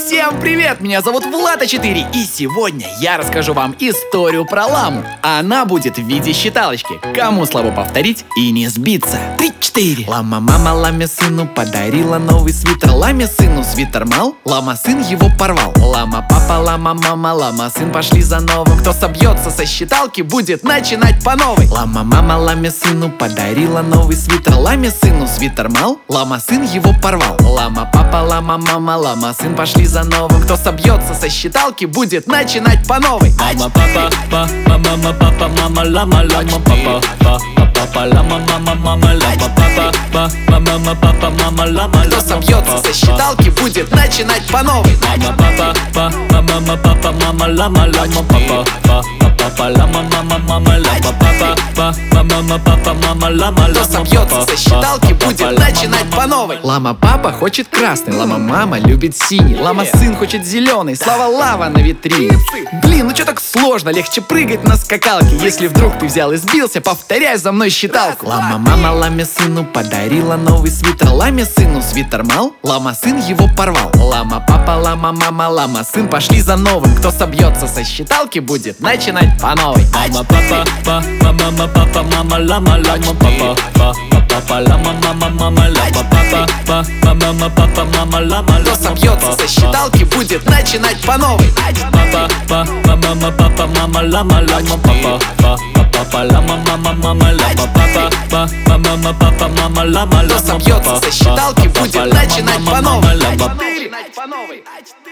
Всем привет! Меня зовут Влад А4, и сегодня я расскажу вам историю про ламу. Она будет в виде считалочки. Кому слабо повторить и не сбиться? 3-4. Лама-мама ламе сыну подарила новый свитер. Ламе сыну свитер мал, лама-сын его порвал. Лама-папа, лама-мама, лама-сын пошли за новым. Кто собьется со считалки, будет начинать по новой. Лама-мама ламе сыну подарила новый свитер. Ламе сыну свитер мал, лама-сын его порвал. Лама-папа, лама-мама, лама-сын пошли за новым. Кто собьется со считалки, будет начинать по новой. Мама, папа, мама, папа, мама, лама, лама, папа, папа, лама, мама, мама, лама, папа, мама, папа, мама, лама, Кто собьется со считалки, будет начинать по новой. мама, папа, мама, папа, мама, лама, лама, папа, папа, лама, мама, мама, лама, папа, мама, папа, мама, лама, Кто лама, собьется со считалки, будет начинать по новой. Лама-папа хочет красный, лама-мама любит синий, лама-сын хочет зеленый, слава лава на витрине. Блин, ну чё так сложно, легче прыгать на скакалке. Если вдруг ты взял и сбился, повторяй за мной считалку. Лама-мама ламе сыну подарила новый свитер. Ламе сыну свитер мал, лама-сын его порвал. Лама-папа, лама-мама, лама-сын пошли за новым. Кто собьется со считалки, будет начинать по новой. Мама, папа, мама, папа, мама, лама, лама, папа, папа, лама, мама, мама, лама, папа, мама, папа, мама, лама, Кто собьется со считалки, будет начинать по новой. папа, мама, папа, мама, лама, лама, папа, папа, лама, мама, мама, лама, папа, мама, папа, мама, лама, Кто лама, собьется со считалки, будет начинать по новой. лама. Начинать по новой.